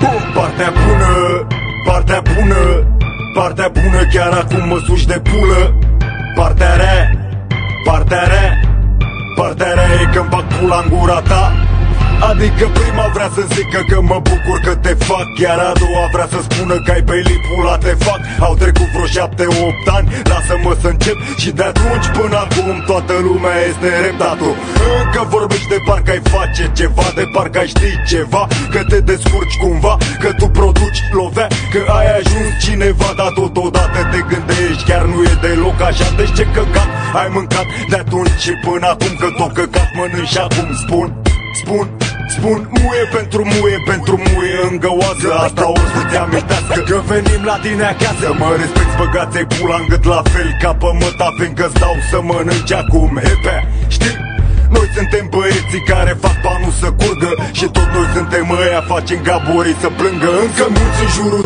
Partea bună, partea bună, partea bună, chiar acum mă suși de pulă. Partea rea, partea rea, partea rea e că-mi bag pula în gura ta. Adică prima vrea să zică că mă bucur că te fac, iar a doua vrea să spună că ai pe lipula te fac. Au trecut vreo 7-8 ani, lasă-mă să încep. Și de atunci până acum toată lumea este reptată. Încă vorbești de parcă ai face ceva, de parcă ai ști ceva, că te descurci cumva, că tu produci lovea, că ai ajuns cineva. Dar totodată te gândești, chiar nu e deloc așa. Deci ce căcat ai mâncat de atunci și până acum, că tot căcat mănânci și acum. Spun, muie pentru muie îngăoasă. Asta o să-ți amintească că venim la tine acasă. Mă respecti, băgați-ai pula în gât la fel ca pe măta, fiindcă-ți dau să mănânci acum. Hepea, știi? Noi suntem băieții care fac banul să curgă, și tot noi suntem ăia, facem gaborii să plângă. Încă mulți în jurul